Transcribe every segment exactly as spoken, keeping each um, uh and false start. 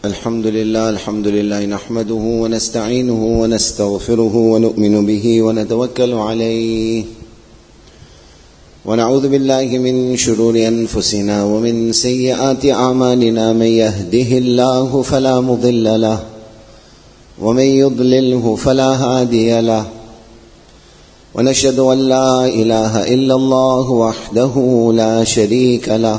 الحمد لله الحمد لله نحمده ونستعينه ونستغفره ونؤمن به ونتوكل عليه ونعوذ بالله من شرور أنفسنا ومن سيئات أعمالنا. من يهده الله فلا مضل له ومن يضلله فلا هادي له، ونشهد أن لا إله إلا الله وحده لا شريك له،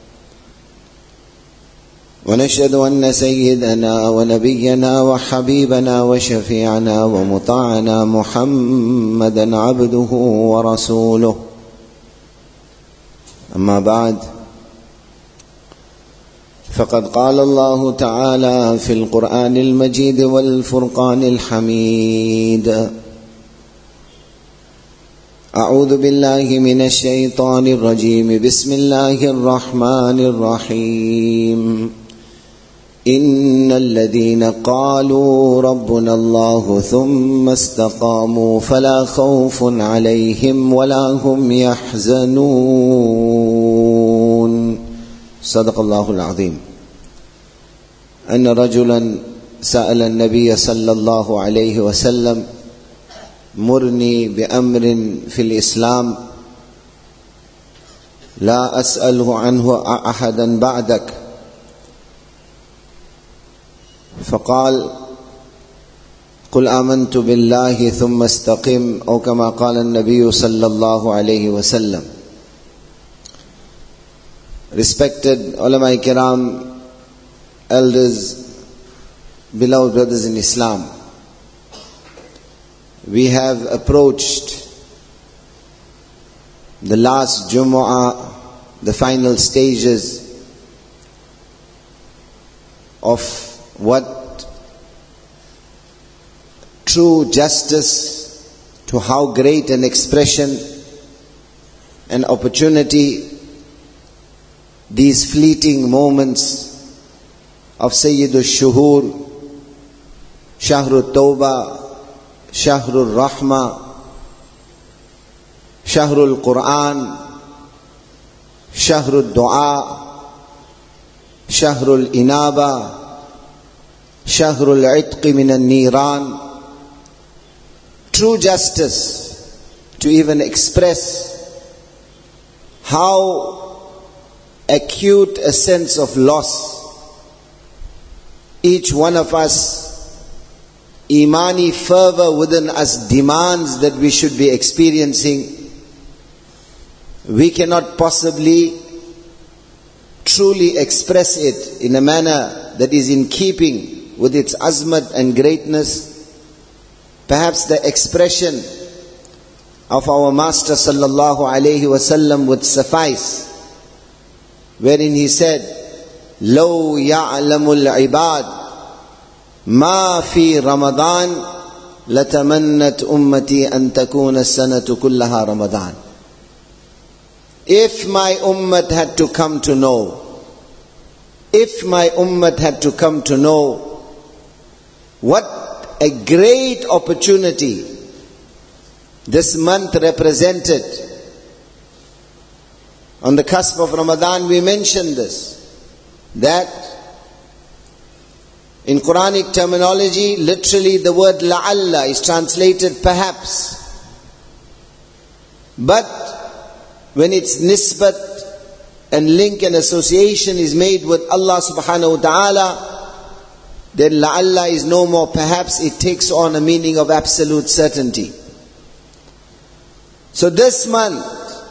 ونشهد أن سيدنا ونبينا وحبيبنا وشفيعنا ومطاعنا محمدا عبده ورسوله. أما بعد، فقد قال الله تعالى في القرآن المجيد والفرقان الحميد: أعوذ بالله من الشيطان الرجيم. بسم الله الرحمن الرحيم. إن الذين قالوا ربنا الله ثم استقاموا فلا خوف عليهم ولا هم يحزنون. صدق الله العظيم. أن رجلا سأل النبي صلى الله عليه وسلم: مرني بأمر في الإسلام لا أسأله عنه أحدا بعدك. فقال: قل آمنت بالله ثم استقم، أو كما قال النبي صلى الله عليه وسلم. Respected ulama kiram, elders, beloved brothers in Islam, we have approached the last Jumu'ah, the final stages of what true justice, to how great an expression and opportunity these fleeting moments of Sayyidul Shuhur, Shahrul Tawbah, Shahrul Rahmah, Shahrul Quran, Shahrul Dua, Shahrul Inaba, Shahrul Itqi min al-Niran. True justice, to even express how acute a sense of loss each one of us, Imani fervor within us demands that we should be experiencing. We cannot possibly truly express it in a manner that is in keeping with its azmat and greatness. Perhaps the expression of our Master sallallahu alayhi wasallam would suffice, wherein he said, لو يعلم العباد ما في رمضان لتمنت أمتي أن تكون السنة كلها رمضان. If my ummah had to come to know, if my ummah had to come to know what a great opportunity this month represented. On the cusp of Ramadan, we mentioned this, that in Quranic terminology, literally the word la'alla is translated perhaps. But when its nisbat and link and association is made with Allah subhanahu wa ta'ala, then la'alla is no more perhaps, it takes on a meaning of absolute certainty. So this month,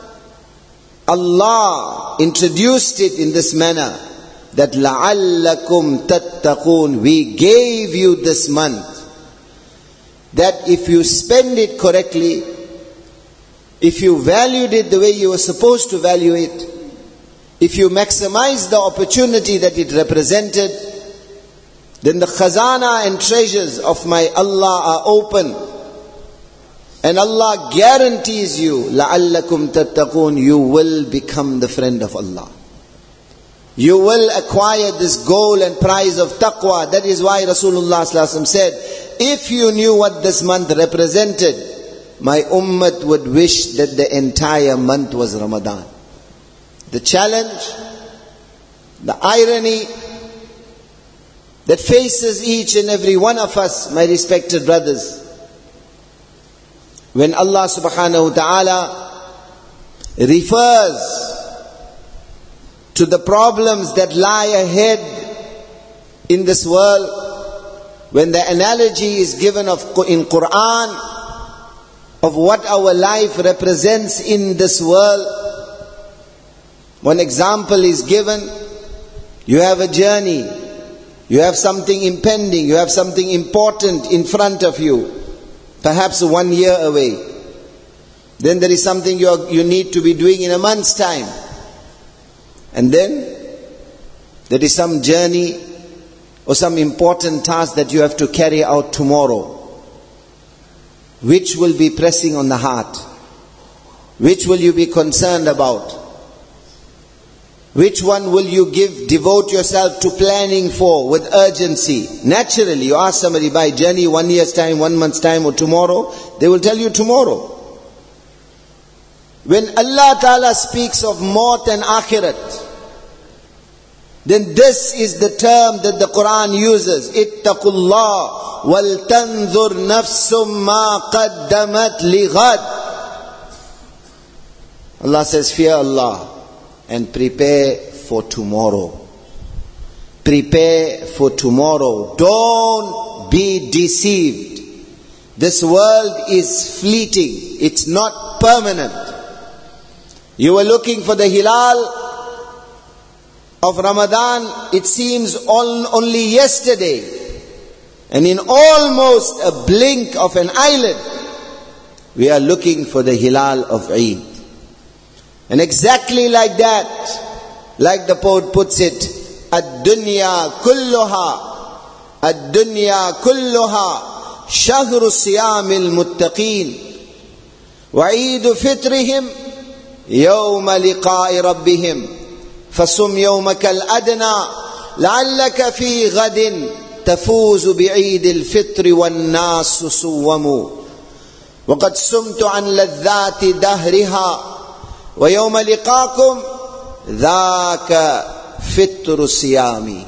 Allah introduced it in this manner, that la'allakum tattaqun, we gave you this month, that if you spend it correctly, if you valued it the way you were supposed to value it, if you maximize the opportunity that it represented, then the khazana and treasures of my Allah are open. And Allah guarantees you, لَعَلَّكُمْ تَتَّقُونَ, you will become the friend of Allah. You will acquire this goal and prize of taqwa. That is why Rasulullah sallallahu alaihi wasallam said, if you knew what this month represented, my ummah would wish that the entire month was Ramadan. The challenge, the irony, that faces each and every one of us, my respected brothers. When Allah subhanahu wa ta'ala refers to the problems that lie ahead in this world, when the analogy is given of in Quran of what our life represents in this world, one example is given. You have a journey, you have something impending, you have something important in front of you, perhaps one year away. Then there is something you, are, you need to be doing in a month's time. And then there is some journey or some important task that you have to carry out tomorrow. Which will be pressing on the heart? Which will you be concerned about? Which one will you give, devote yourself to planning for with urgency? Naturally, you ask somebody by journey one year's time, one month's time or tomorrow, they will tell you tomorrow. When Allah Ta'ala speaks of maut and akhirat, then this is the term that the Quran uses. Ittaqullah wal tanzur nafsum ma qaddamat lighad. Allah says, fear Allah and prepare for tomorrow. Prepare for tomorrow. Don't be deceived. This world is fleeting. It's not permanent. You were looking for the hilal of Ramadan, it seems all, only yesterday. And in almost a blink of an eyelid, we are looking for the hilal of Eid. And exactly like that, like the poet puts it, Ad-dunya kulluha, Ad-dunya kulluha, shahru siyamil muttaqeen, wa Eidu fitrihim, yawma liqa'i rabbihim. فصم يومك الأدنى لعلك في غد تفوز بعيد الفطر والناس صوموا وقد صمت عن لذات دهرها ويوم لقاكم ذاك فطر صيامي.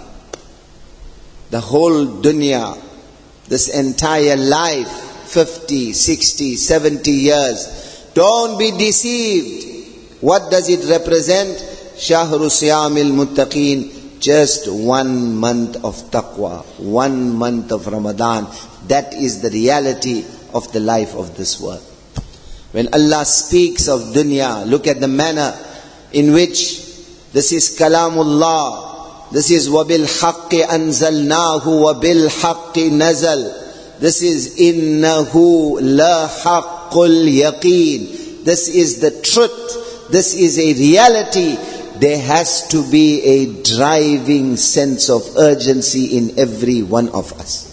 The whole dunya, this entire life, fifty, sixty, seventy years, don't be deceived. What does it represent? Shahru Siyamil Muttaqeen, just one month of taqwa, one month of Ramadan. That is the reality of the life of this world. When Allah speaks of dunya, look at the manner in which this is Kalamullah, this is Wabil Haqqi Anzalnahu Wabil Haqqi Nazal, this is Innahu La Haqqul Yaqeen. This is the truth, this is a reality. There has to be a driving sense of urgency in every one of us.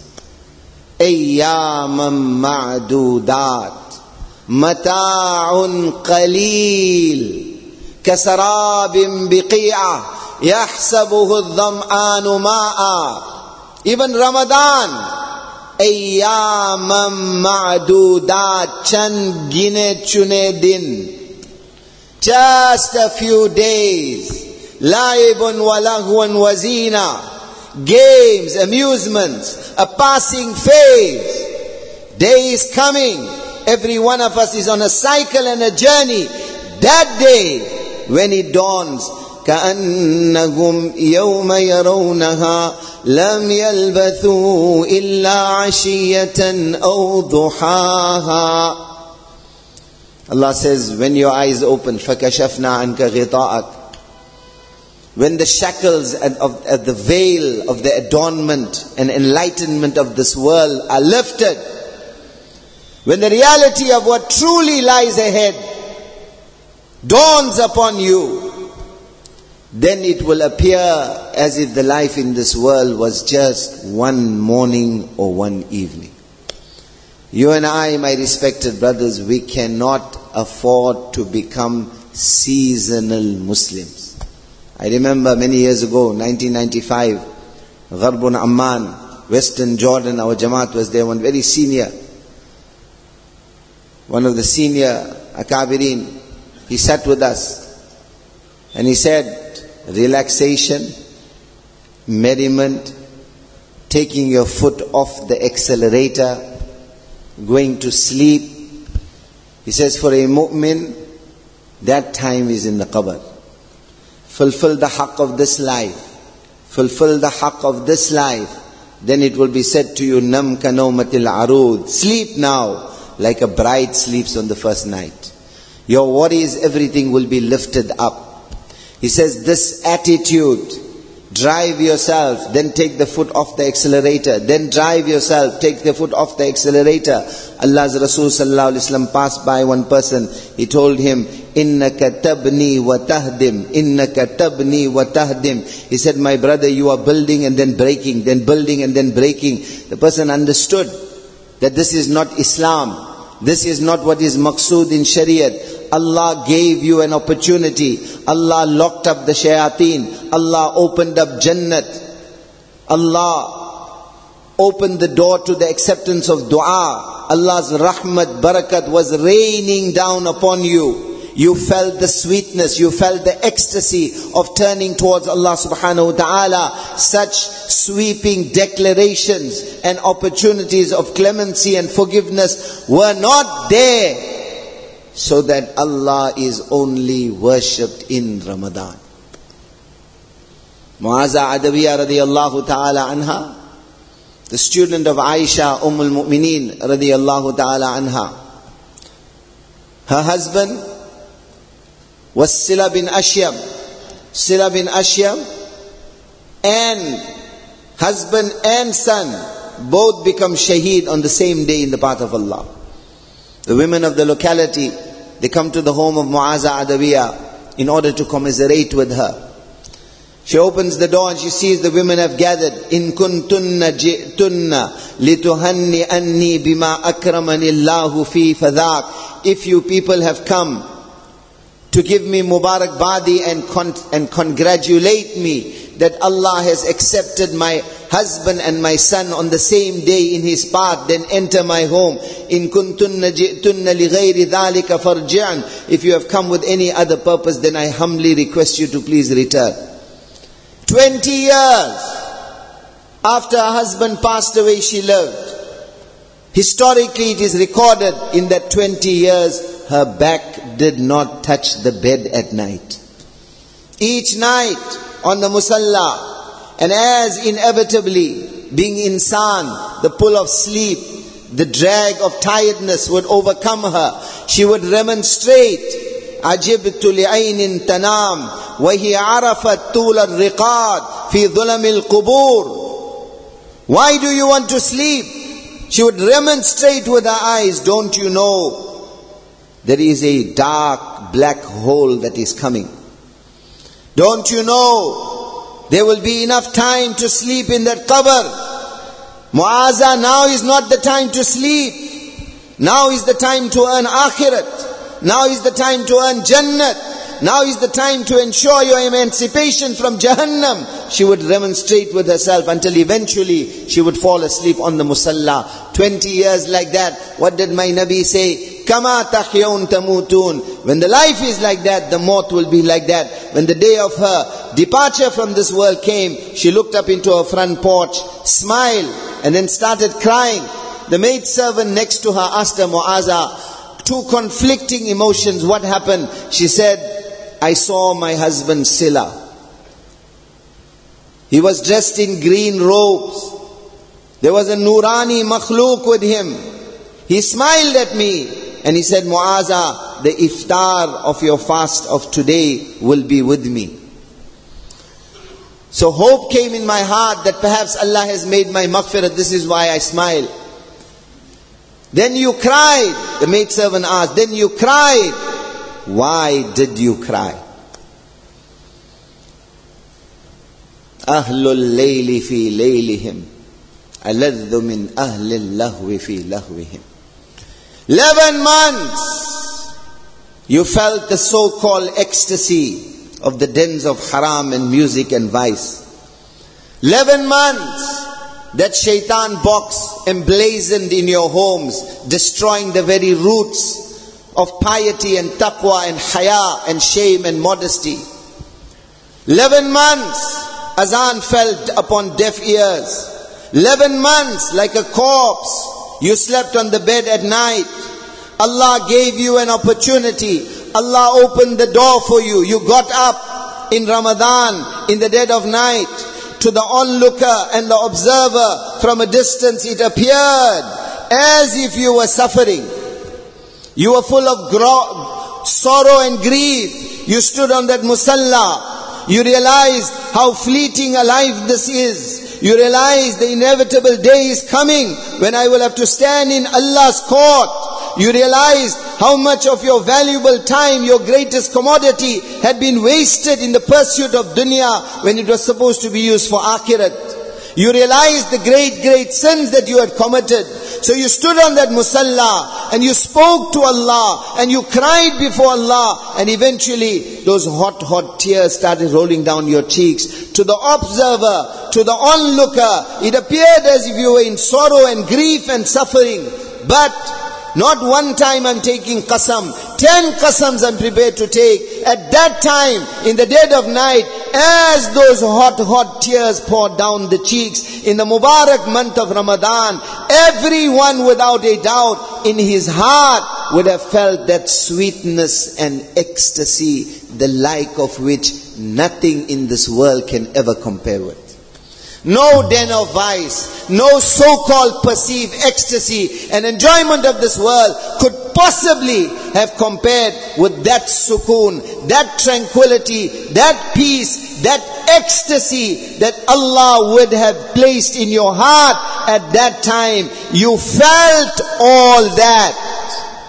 Ayyamam ma'dudat, mata'un qaleel, kasarabim biqi'ah, yahsabuhu adh-dham'anu ma'a. Even Ramadan, ayyamam ma'dudat, chan gine chune din. Just a few days. Laibun wa lahwan wa zina. Games, amusements, a passing phase. Day is coming. Every one of us is on a cycle and a journey. That day, when it dawns, كأنهم يوم يرونها لم يلبثوا إلا عشية أو ضحاها. Allah says, when your eyes open, فَكَشَفْنَا عَنْكَ غِطَاءَكَ, when the shackles of, of the veil of the adornment and enlightenment of this world are lifted, when the reality of what truly lies ahead dawns upon you, then it will appear as if the life in this world was just one morning or one evening. You and I, my respected brothers, we cannot afford to become seasonal Muslims. I remember many years ago, nineteen ninety-five, Gharbun Amman, Western Jordan, our Jamaat was there, one very senior, one of the senior Akabirin, he sat with us and he said, relaxation, merriment, taking your foot off the accelerator, going to sleep. He says for a mu'min, that time is in the qabr. Fulfill the haqq of this life. Fulfill the haqq of this life. Then it will be said to you, Nam ka nawmatil arud. Sleep now, like a bride sleeps on the first night. Your worries, everything will be lifted up. He says, this attitude, drive yourself, then take the foot off the accelerator. Then drive yourself, take the foot off the accelerator. Allah's Rasul sallallahu alaihi wasallam passed by one person. He told him, Innaka tabni wa tahdim. Innaka tabni wa tahdim. He said, my brother, you are building and then breaking, then building and then breaking. The person understood that this is not Islam. This is not what is maqsood in Shariat. Allah gave you an opportunity. Allah locked up the shayateen. Allah opened up Jannat. Allah opened the door to the acceptance of dua. Allah's rahmat, barakat was raining down upon you. You felt the sweetness, you felt the ecstasy of turning towards Allah subhanahu wa ta'ala. Such sweeping declarations and opportunities of clemency and forgiveness were not there, so that Allah is only worshipped in Ramadan. Mu'aza Adawiyya radiyallahu ta'ala anha, the student of Aisha Umm al-Mu'mineen radiyallahu ta'ala anha. Her husband was Sila bin Ashyam. Sila bin Ashyam and husband and son both become shaheed on the same day in the path of Allah. The women of the locality, they come to the home of Mu'aza Adawiyya in order to commiserate with her. She opens the door and she sees the women have gathered. In kuntunna ji'tunna lituhanni anni bima akramani Allahu fi fadhak. If you people have come to give me Mubarak Badi and, con- and congratulate me that Allah has accepted my husband and my son on the same day in His path, then enter my home. In kuntunna ji'tunna li ghayri dhalika farji'an. If you have come with any other purpose, then I humbly request you to please return. Twenty years after her husband passed away, she lived. Historically, it is recorded in that twenty years, her back did not touch the bed at night. Each night on the musalla, and as inevitably, being insan, the pull of sleep, the drag of tiredness would overcome her, she would remonstrate, عجبت لعين تنام وهي عرفت طول الرقاد في ظلم القبور. Why do you want to sleep? She would remonstrate with her eyes, don't you know there is a dark black hole that is coming? Don't you know there will be enough time to sleep in that qabr? Mu'aza, now is not the time to sleep. Now is the time to earn akhirat. Now is the time to earn Jannat. Now is the time to ensure your emancipation from Jahannam. She would remonstrate with herself until eventually she would fall asleep on the musalla. Twenty years like that. What did my Nabi say? Kama tahyaun tamutun. When the life is like that, the maut will be like that. When the day of her departure from this world came, she looked up into her front porch, smiled, and then started crying. The maid servant next to her asked her, Mu'aza, two conflicting emotions, what happened? She said, I saw my husband Sila. He was dressed in green robes. There was a Nurani makhluk with him. He smiled at me and he said, Mu'aza, the iftar of your fast of today will be with me. So hope came in my heart that perhaps Allah has made my maghfirah. This is why I smile. Then you cried. The maidservant asked, then you cried. Why did you cry? Ahlul layli fi laylihim aladhu min ahlil lahwi fi lahwihim. Eleven months you felt the so-called ecstasy of the dens of haram and music and vice. Eleven months that shaitan box emblazoned in your homes, destroying the very roots of piety and taqwa and haya and shame and modesty. Eleven months, azan fell upon deaf ears. Eleven months like a corpse. You slept on the bed at night. Allah gave you an opportunity. Allah opened the door for you. You got up in Ramadan, in the dead of night. To the onlooker and the observer, from a distance it appeared as if you were suffering. You were full of gro- sorrow and grief. You stood on that musalla. You realized how fleeting a life this is. You realized the inevitable day is coming when I will have to stand in Allah's court. You realized how much of your valuable time, your greatest commodity, had been wasted in the pursuit of dunya when it was supposed to be used for akhirat. You realized the great, great sins that you had committed. So you stood on that musalla and you spoke to Allah and you cried before Allah, and eventually those hot, hot tears started rolling down your cheeks. To the observer, to the onlooker, it appeared as if you were in sorrow and grief and suffering. But not one time I'm taking qasam. Ten qasams I'm prepared to take. At that time, in the dead of night, as those hot, hot tears poured down the cheeks, in the Mubarak month of Ramadan, everyone without a doubt in his heart would have felt that sweetness and ecstasy, the like of which nothing in this world can ever compare with. No den of vice, no so-called perceived ecstasy and enjoyment of this world could possibly have compared with that sukoon, that tranquility, that peace, that ecstasy that Allah would have placed in your heart at that time. You felt all that.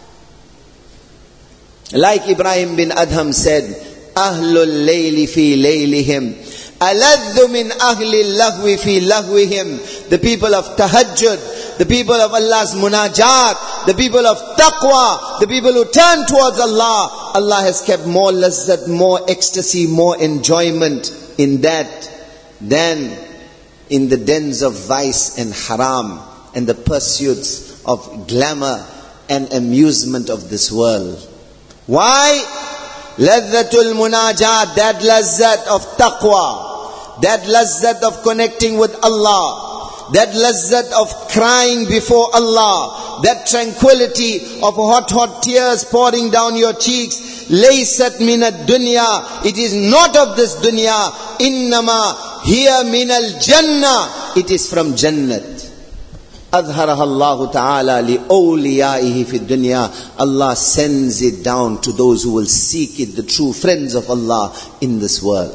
Like Ibrahim bin Adham said, Ahlul layli fi laylihim aladhu min ahli lahwi fi lahwihim. The people of tahajjud, the people of Allah's munajat, the people of taqwa, the people who turn towards Allah, Allah has kept more lazzat, more ecstasy, more enjoyment in that than in the dens of vice and haram and the pursuits of glamour and amusement of this world. Why? Ladhatul munajat, that lazzat of taqwa, that lazzat of connecting with Allah, that lazzat of crying before Allah, that tranquility of hot, hot tears pouring down your cheeks. Laysat min ad-dunya, it is not of this dunya. Innama hiya min al-jannah, it is from Jannat. أظهرها الله تعالى لأوليائه في الدنيا. Allah sends it down to those who will seek it, the true friends of Allah in this world.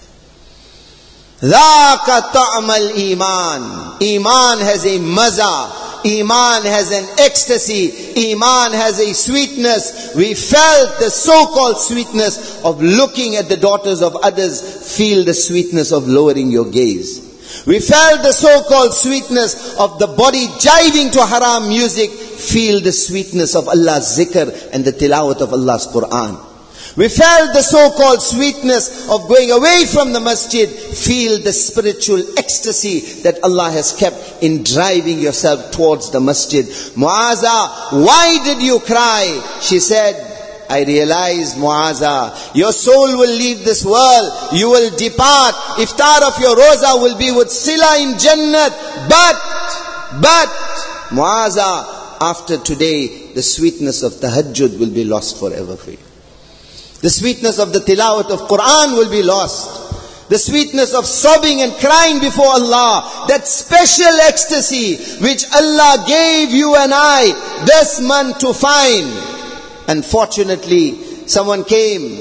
ذاك طعم الإيمان. Iman has a maza. Iman has an ecstasy. Iman has a sweetness. We felt the so-called sweetness of looking at the daughters of others. Feel the sweetness of lowering your gaze. We felt the so-called sweetness of the body jiving to haram music. Feel the sweetness of Allah's zikr and the tilawat of Allah's Quran. We felt the so-called sweetness of going away from the masjid. Feel the spiritual ecstasy that Allah has kept in driving yourself towards the masjid. Mu'aza, why did you cry? She said, I realized, Mu'aza, your soul will leave this world. You will depart. Iftar of your roza will be with sila in Jannat. But, but, Mu'aza, after today, the sweetness of tahajjud will be lost forever for you. The sweetness of the tilawat of Quran will be lost. The sweetness of sobbing and crying before Allah. That special ecstasy which Allah gave you and I this month to find. Unfortunately, someone came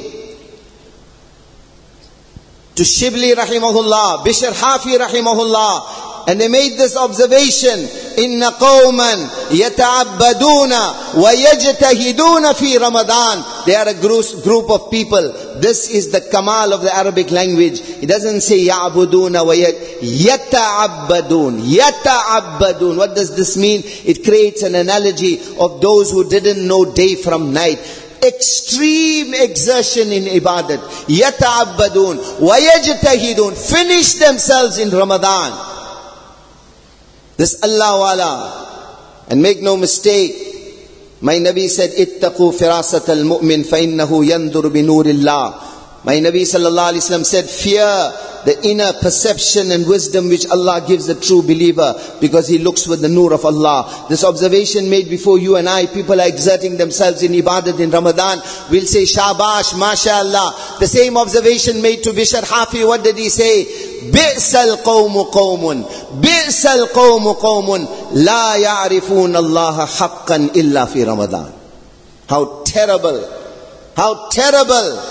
to Shibli rahimahullah, Bishr Hafi rahimahullah, and they made this observation: Inna qawman yata'abbaduna wa yajtahiduna fi Ramadan. They are a group of people. This is the kamal of the Arabic language. It doesn't say ya'buduna wa yata'abbadun. Yata'abbadun. What does this mean? It creates an analogy of those who didn't know day from night. Extreme exertion in ibadat. Yata'abbadun wa yajtahidun. Finish themselves in Ramadan. This Allah wala. And make no mistake, my Nabi said, ittaqu firasat al-mu'min fa innahu yandur bi nurillah. My Nabi sallallahu alaihi wasallam said, fear the inner perception and wisdom which Allah gives the true believer, because he looks with the nur of Allah. This observation made before you and I, people are exerting themselves in ibadat in Ramadan. We'll say, Shabash, MashaAllah. The same observation made to Bishr Hafi, what did he say? Bi'sal qawmu qawmun, Bi'sal qawmu qawmun, La ya'rifun Allah haqqan illa fi Ramadan. How terrible, how terrible,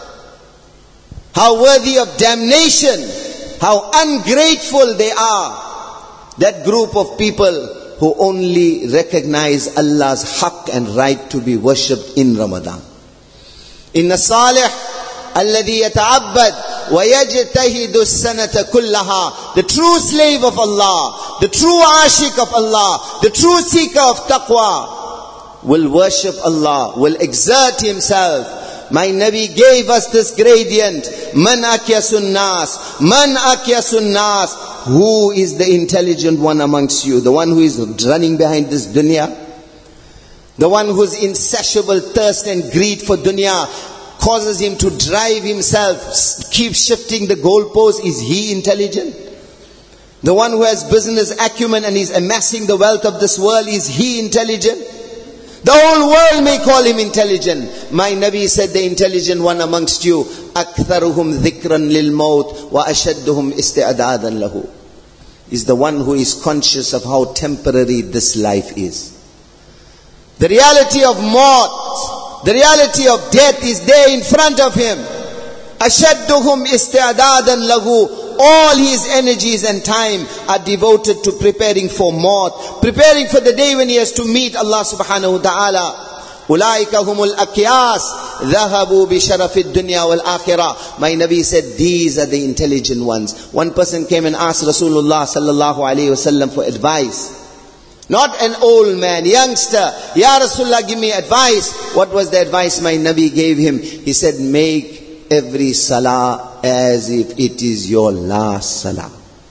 how worthy of damnation, how ungrateful they are. That group of people who only recognize Allah's haqq and right to be worshipped in Ramadan. Inna salih alladhi yata'abbad wa yajtahidu as-sanata kullaha. The true slave of Allah, the true ashik of Allah, the true seeker of taqwa will worship Allah, will exert himself. My Nabi gave us this gradient. Man akyasun nas, man akyasun nas. Who is the intelligent one amongst you? The one who is running behind this dunya? The one whose insatiable thirst and greed for dunya causes him to drive himself, keep shifting the goalposts. Is he intelligent? The one who has business acumen and is amassing the wealth of this world, is he intelligent? The whole world may call him intelligent. My Nabi said, the intelligent one amongst you, أَكْثَرُهُمْ ذِكْرًا لِلْمَوْتِ وَأَشَدُّهُمْ إِسْتِعْدَادًا لَهُ, is the one who is conscious of how temporary this life is. The reality of maut, the reality of death is there in front of him. أَشَدُّهُمْ إِسْتِعْدَادًا لَهُ. All his energies and time are devoted to preparing for maut, preparing for the day when he has to meet Allah subhanahu wa ta'ala. Ulaika humul akyas dhahabu bi sharafid dunya wal akhirah. My Nabi said, these are the intelligent ones. One person came and asked Rasulullah sallallahu alayhi wasallam for advice. Not an old man, youngster. Ya Rasulullah, give me advice. What was the advice my Nabi gave him? He said, make every salah as if it is your last salah.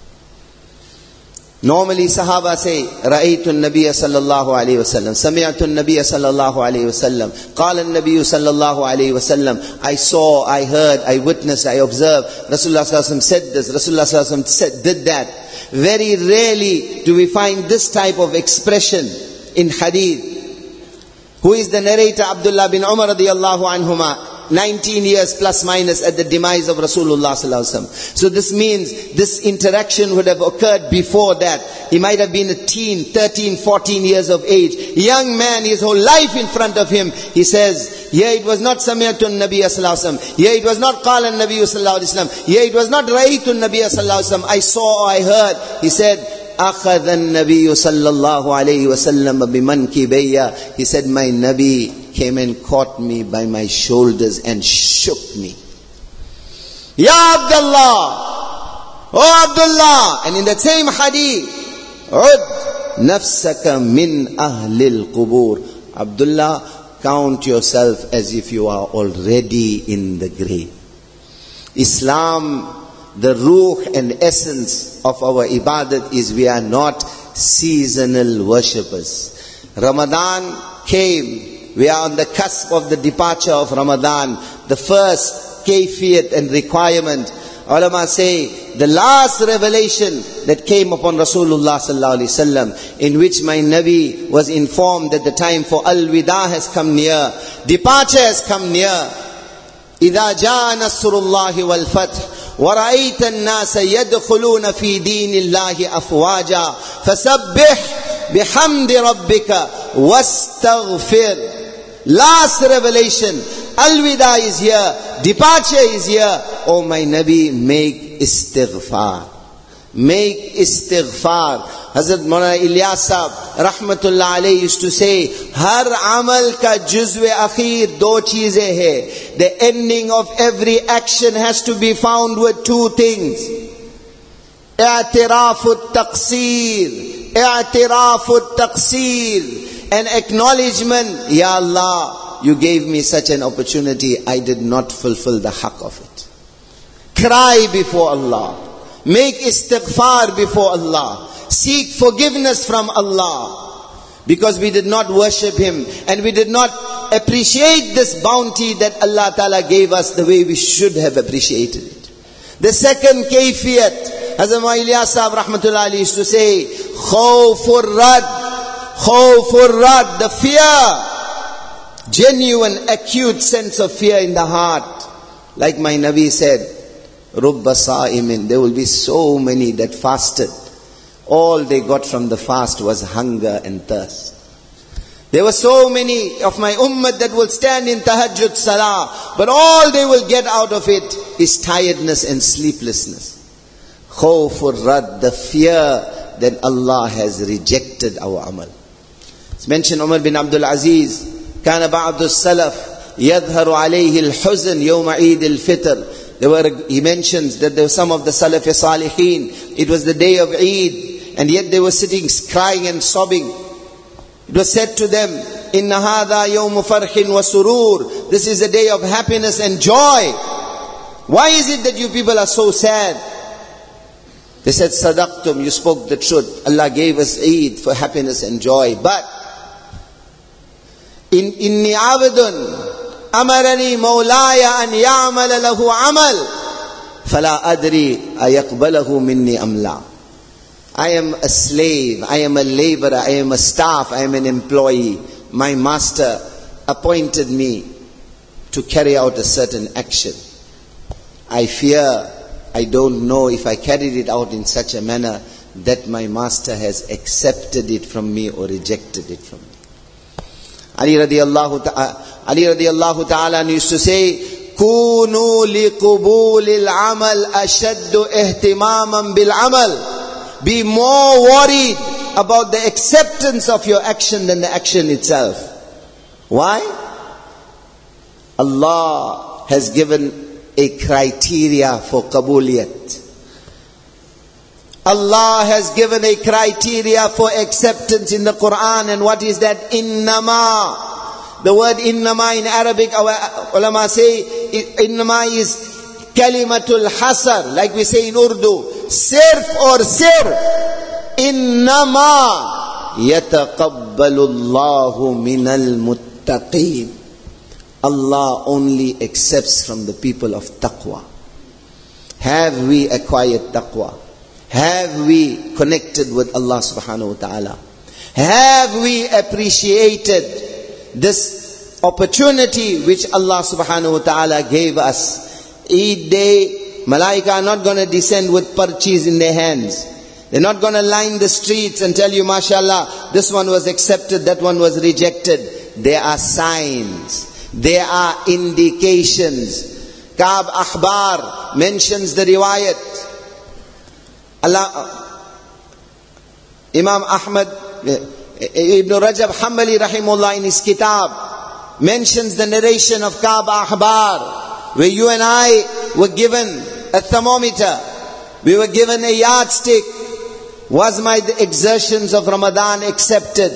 Normally Sahaba say, رأيت النبي صلى الله عليه وسلم, سمعت النبي صلى الله عليه وسلم, قال النبي صلى الله عليه وسلم. I saw, I heard, I witnessed, I observed. Rasulullah sallallahu alaihi wasallam said this, Rasulullah sallallahu alaihi wasallam said, did that. Very rarely do we find this type of expression in hadith. Who is the narrator? Abdullah bin Umar radiyallahu anhuma. nineteen years plus minus at the demise of Rasulullah sallallahu alaihi wasallam. So this means this interaction would have occurred before that. He might have been a teen, thirteen, fourteen years of age. Young man, his whole life in front of him. He says, yeah, it was not Sami'atun Nabiya sallallahu alaihi wasallam. Yeah, it was not Qala Nabiya sallallahu alaihi wasallam. Yeah, it was not Ra'aytun Nabiya sallallahu alaihi wasallam. I saw or I heard. He said, أخذ النبي صلى الله عليه وسلم بمنكبي. He said, my Nabi came and caught me by my shoulders and shook me. Ya Abdullah, oh Abdullah. And in that same hadith, Ud nafsaka min ahlil qubur. Abdullah, count yourself as if you are already in the grave. Islam, the ruh and essence of our ibadat is we are not seasonal worshippers. Ramadan came. We are on the cusp of the departure of Ramadan. The first kayfiyat and requirement. Ulama say, the last revelation that came upon Rasulullah sallallahu alaihi wasallam, in which my Nabi was informed that the time for al-wida has come near. Departure has come near. إِذَا جَاءَ نَصْرُ اللَّهِ وَالْفَتْحِ وَرَأَيْتَ النَّاسَ يَدْخُلُونَ فِي دِينِ اللَّهِ أَفْوَاجًا فَسَبِّحْ بِحَمْدِ رَبِّكَ وَاسْتَغْفِرْ. Last revelation. Al-Wida is here. Departure is here. Oh my Nabi, make istighfar. Make istighfar. Hazrat Maulana Ilyas Sahab Rahmatullah Alayhi used to say, Har amal ka juzwe akhir do cheeze hai. The ending of every action has to be found with two things. I'tirafut taqseer. I'tirafut taqseer. An acknowledgement, Ya Allah, you gave me such an opportunity, I did not fulfill the haqq of it. Cry before Allah. Make istighfar before Allah. Seek forgiveness from Allah. Because we did not worship Him and we did not appreciate this bounty that Allah Ta'ala gave us the way we should have appreciated it. The second kayfiyat, Hazrat Ilyas Sahib Rahmatullah Ali used to say, Khawfur Rad, Khawfur Rad, the fear, genuine, acute sense of fear in the heart. Like my Nabi said, Rubba Sa'imin, there will be so many that fasted. All they got from the fast was hunger and thirst. There were so many of my ummah that will stand in tahajjud salah, but all they will get out of it is tiredness and sleeplessness. Khawfur Rad, the fear that Allah has rejected our amal. It's mentioned Umar bin Abdul Aziz, كان بعض السلف يظهر عليه الحزن يوم عيد الفطر. There were, he mentions that there were some of the Salaf Salihin, it was the day of Eid, and yet they were sitting crying and sobbing. It was said to them, Inna hadha yawmu farhin wa surur. This is a day of happiness and joy. Why is it that you people are so sad? They said, Sadaqtum, you spoke the truth. Allah gave us Eid for happiness and joy. But, in inni abdun amarani mawlaya an ya'mala lahu amal fala adri ayaqbalahu minni amla. I am a slave, I am a laborer, I am a staff, I am an employee. My master appointed me to carry out a certain action. I fear, I don't know if I carried it out in such a manner that my master has accepted it from me or rejected it from me. Ali radiallahu ta'ala, Ali radiallahu ta'ala used to say, Kunu liqubulil amal ashaddu ihtimaman bil amal. Be more worried about the acceptance of your action than the action itself. Why? Allah has given a criteria for qabuliyat. Allah has given a criteria for acceptance in the Quran, and what is that? Innama. The word innama in Arabic, our ulama say, innama is kalimatul hasar, like we say in Urdu. Sirf or sir. Innama yataqabbalu Allahu minal muttaqeen. Allah only accepts from the people of taqwa. Have we acquired taqwa? Have we connected with Allah subhanahu wa ta'ala? Have we appreciated this opportunity which Allah subhanahu wa ta'ala gave us? Eid day, Malaika are not going to descend with parchis in their hands. They're not going to line the streets and tell you, mashallah, this one was accepted, that one was rejected. There are signs. There are indications. Ka'b Ahbar mentions the riwayat. Allah, Imam Ahmad, Ibn Rajab Hanbali rahimullah in his kitab mentions the narration of Ka'b Ahbar, where you and I were given a thermometer, we were given a yardstick. Was my exertions of Ramadan accepted?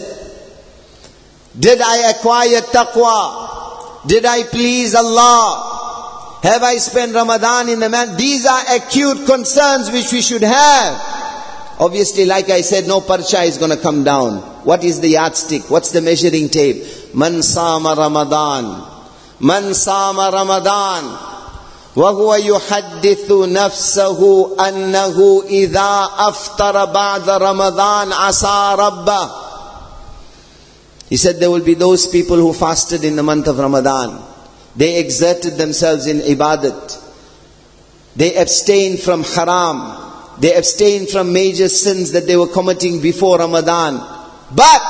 Did I acquire taqwa? Did I please Allah? Have I spent Ramadan in the man? These are acute concerns which we should have. Obviously, like I said, no parcha is going to come down. What is the yardstick? What's the measuring tape? Man sama Ramadan. Man sama Ramadan. وَهُوَ يُحَدِّثُ نَفْسَهُ أَنَّهُ إِذَا أَفْطَرَ بَعْدَ رَمَضَانَ عَصَى رَبَّهُ. He said there will be those people who fasted in the month of Ramadan. They exerted themselves in ibadat. They abstained from haram. They abstained from major sins that they were committing before Ramadan. But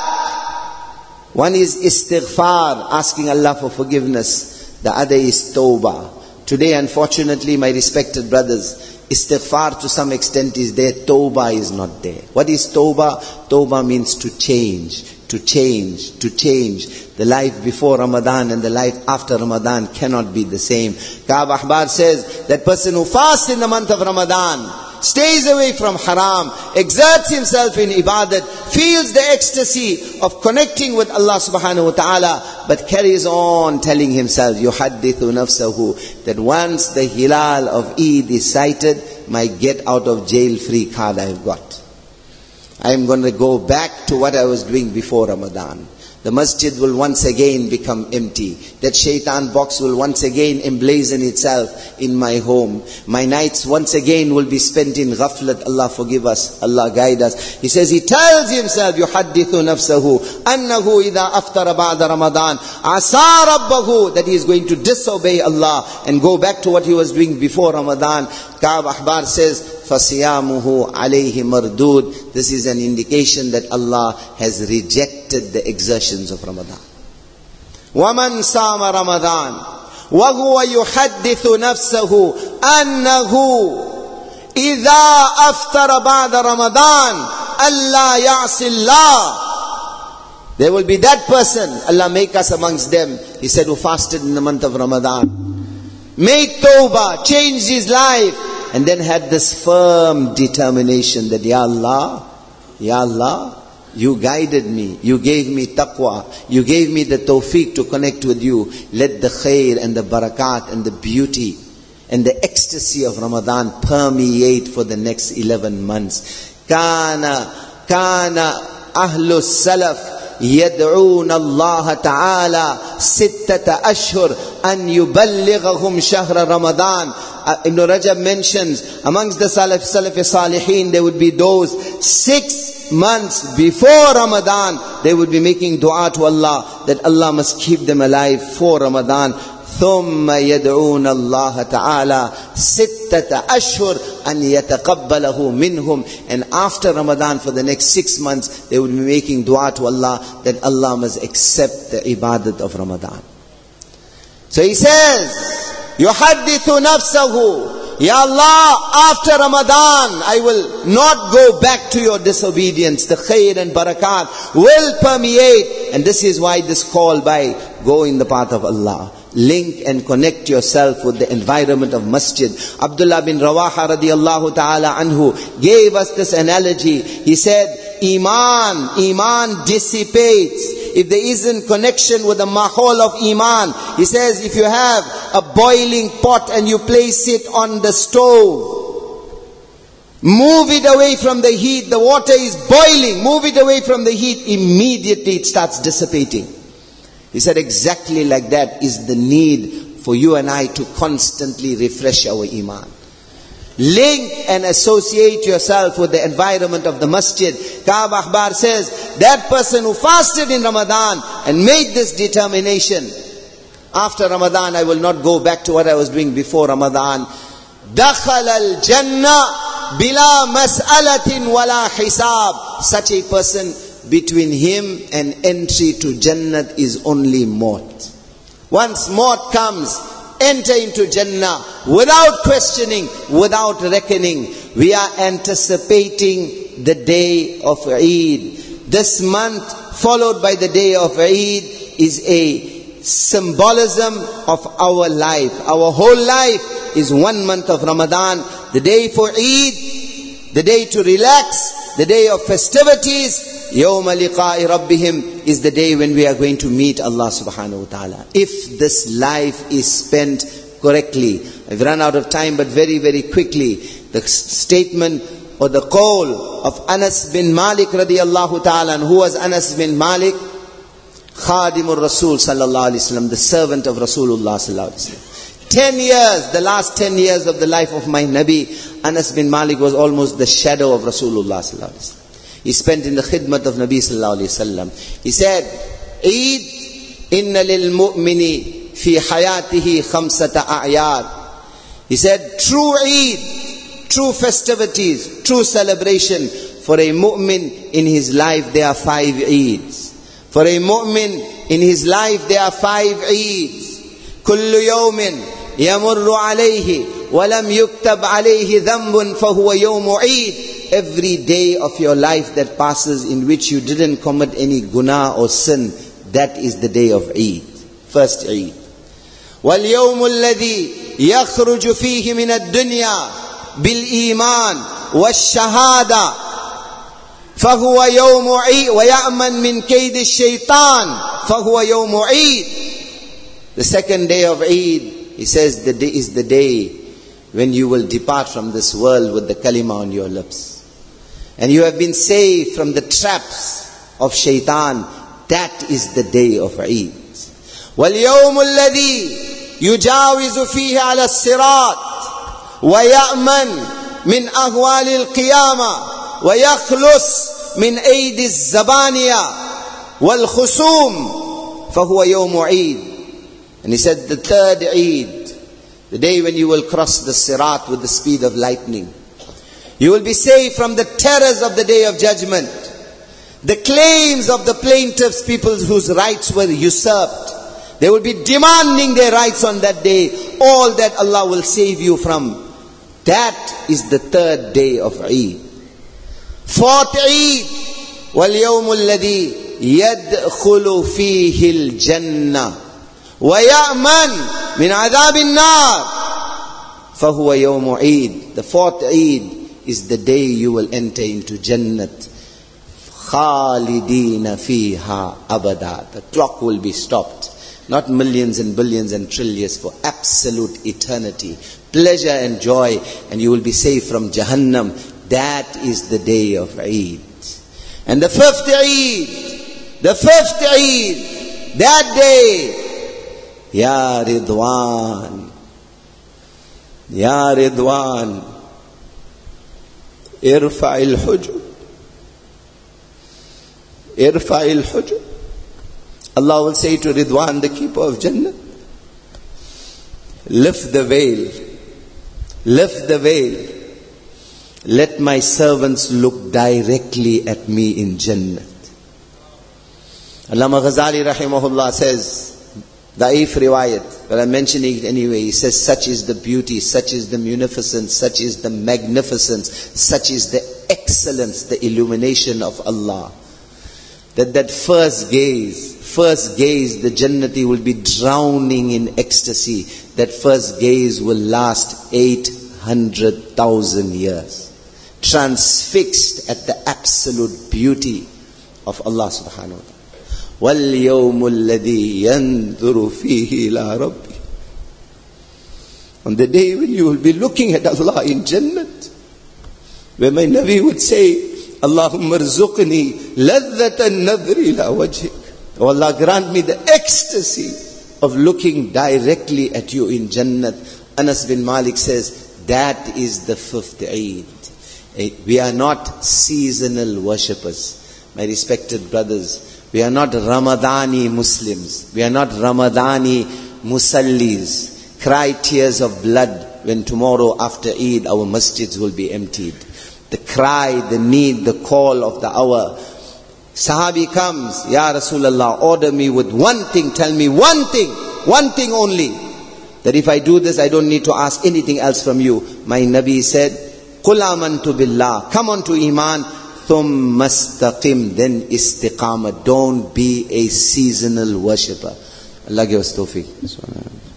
one is istighfar, asking Allah for forgiveness. The other is tawbah. Today, unfortunately, my respected brothers, istighfar to some extent is there, tawbah is not there. What is tawbah? Tawbah means to change, to change, to change. The life before Ramadan and the life after Ramadan cannot be the same. Ka'b Ahbar says, that person who fasts in the month of Ramadan, stays away from haram, exerts himself in ibadat, feels the ecstasy of connecting with Allah subhanahu wa ta'ala, but carries on telling himself, yuhaddithu nafsahu, that once the hilal of Eid is sighted, my get out of jail free card I've got. I am going to go back to what I was doing before Ramadan. The masjid will once again become empty. That shaitan box will once again emblazon itself in my home. My nights once again will be spent in ghaflat. Allah forgive us. Allah guide us. He says, he tells himself, يُحَدِّثُ نَفْسَهُ أَنَّهُ إِذَا أَفْتَرَ بَعْدَ رَمَضَانَ عَسَى رَبَّهُ, that he is going to disobey Allah and go back to what he was doing before Ramadan. Ka'b Ahbar says, فَصِيَامُهُ عَلَيْهِ مَرْدُودٌ. This is an indication that Allah has rejected the exertions of Ramadan. وَمَنْ صَامَ رَمَضَانَ وَهُوَ يُحَدِّثُ نَفْسَهُ أَنَّهُ إِذَا أَفْتَرَ بَعْدَ رَمَضَانَ أَلَّا يَعْصِ اللَّهِ. There will be that person, Allah make us amongst them, he said, who fasted in the month of Ramadan, made tawbah, changed his life, and then had this firm determination that, Ya Allah, Ya Allah, you guided me, you gave me taqwa, you gave me the tawfiq to connect with you. Let the khair and the barakat and the beauty and the ecstasy of Ramadan permeate for the next eleven months. Kana, kana ahlu salaf يدعون الله تعالى ستة أشهر أن يبلغهم شهر رمضان. uh, Ibn Rajab mentions amongst the Salaf Salaf Salihin, there would be those six months before Ramadan, they would be making dua to Allah that Allah must keep them alive for Ramadan. ثم يدعون الله تعالى ستة أشهر أن يتقبله منهم. And after Ramadan, for the next six months, they would be making dua to Allah that Allah must accept the ibadat of Ramadan. So he says, يحدث نفسه, Ya Allah, after Ramadan, I will not go back to your disobedience. The khair and barakat will permeate. And this is why this call by go in the path of Allah. Link and connect yourself with the environment of masjid. Abdullah bin Rawaha radiallahu ta'ala anhu gave us this analogy. He said, Iman, Iman dissipates if there isn't connection with the mahol of Iman. He says, if you have a boiling pot and you place it on the stove, move it away from the heat, the water is boiling, move it away from the heat, immediately it starts dissipating. He said, exactly like that is the need for you and I to constantly refresh our Iman. Link and associate yourself with the environment of the masjid. Ka'b Ahbar says, that person who fasted in Ramadan and made this determination, after Ramadan I will not go back to what I was doing before Ramadan. دَخَلَ الْجَنَّةِ بِلَا مَسْأَلَةٍ وَلَا حِسَابٍ. Such a person, between him and entry to Jannat is only maut. Once maut comes, enter into Jannah without questioning, without reckoning. We are anticipating the day of Eid. This month, followed by the day of Eid, is a symbolism of our life. Our whole life is one month of Ramadan. The day for Eid, the day to relax, the day of festivities, يَوْمَ لِقَاءِ رَبِّهِمْ, is the day when we are going to meet Allah subhanahu wa ta'ala. If this life is spent correctly. I've run out of time, but very, very quickly, the statement or the call of Anas bin Malik radiyallahu ta'ala. And who was Anas bin Malik? Khadimur Rasul sallallahu alayhi wa sallam, the servant of Rasulullah sallallahu alayhi wa sallam. Ten years, the last ten years of the life of my Nabi, Anas bin Malik was almost the shadow of Rasulullah sallallahu alayhi wa sallam. He spent in the khidmat of Nabi sallallahu alayhi wa sallam. He said, Eid, inna lil mu'mini fi hayatihi khamsata a'yad. He said, true Eid, true festivities, true celebration, for a mu'min in his life there are five Eids. For a mu'min in his life there are five Eids. Kullu yawmin yamurru alayhi wa lam yuktab alayhi dhanbun fahuwa yawmu Eid. Every day of your life that passes in which you didn't commit any guna or sin, that is the day of Eid. First Eid. وَالْيَوْمُ الَّذِي يَخْرُجُ فِيهِ مِنَ الدُّنْيَا بِالْإِيمَانِ وَالشَّهَادَةِ فَهُوَ يَوْمُ عِيدٍ وَيَأْمَنْ مِنْ كَيْدِ الشَّيْطَانِ فَهُوَ يَوْمُ عِيدٍ. The second day of Eid, he says, the day is the day when you will depart from this world with the kalima on your lips. And you have been saved from the traps of shaitan. That is the day of Eid. وَالْيَوْمُ الَّذِي يُجَاوِزُ فِيهِ عَلَى الصِّرَاطِ وَيَأْمَنْ مِنْ أَهْوَالِ الْقِيَامَةِ وَيَخْلُصْ مِنْ أَيْدِ الزَّبَانِيَةِ وَالْخُصُومِ فَهُوَ يَوْمُ عِيد. And he said, the third Eid, the day when you will cross the Sirat with the speed of lightning. You will be saved from the terrors of the day of judgment. The claims of the plaintiffs, people whose rights were usurped. They will be demanding their rights on that day. All that Allah will save you from. That is the third day of Eid. Fourth Eid. وَالْيَوْمُ الَّذِي يَدْخُلُ فِيهِ الْجَنَّةِ وَيَأْمَنْ مِنْ عَذَابِ النَّارِ فَهُوَ يَوْمُ عِيد. The fourth Eid is the day you will enter into Jannat. خَالِدِينَ فِيهَا أَبَدًا. The clock will be stopped. Not millions and billions and trillions, for absolute eternity. Pleasure and joy, and you will be saved from Jahannam. That is the day of Eid. And the fifth Eid, the fifth Eid, that day, Ya Ridwan, Ya Ridwan, Irfa'il hujub, Irfa'il hujub. Allah will say to Ridwan, the keeper of Jannah, lift the veil, lift the veil. Let my servants look directly at me in Jannah. Allama Ghazali rahimahullah says, Da'if riwayat, but I'm mentioning it anyway. He says, such is the beauty, such is the munificence, such is the magnificence, such is the excellence, the illumination of Allah. That that first gaze, first gaze, the Jannati will be drowning in ecstasy. That first gaze will last eight hundred thousand years. Transfixed at the absolute beauty of Allah subhanahu wa ta'ala. وَالْيَوْمُ الَّذِي يَنْظُرُ فِيهِ إِلَىٰ رَبِّهِ. On the day when you will be looking at Allah in Jannat, where my Nabi would say, Allahumma rzuqni ladhatan nadri ila wajhik. Oh Allah, grant me the ecstasy of looking directly at you in Jannat. Anas bin Malik says, that is the fifth Eid. We are not seasonal worshippers. My respected brothers, we are not Ramadani Muslims. We are not Ramadani Musallis. Cry tears of blood when tomorrow after Eid our masjids will be emptied. The cry, the need, the call of the hour. Sahabi comes, Ya Rasulullah, order me with one thing, tell me one thing, one thing only. That if I do this, I don't need to ask anything else from you. My Nabi said, Qul amantu billah, come on to Iman, thumma istaqim, then istiqamah. Don't be a seasonal worshipper. Allah give us tawfiq.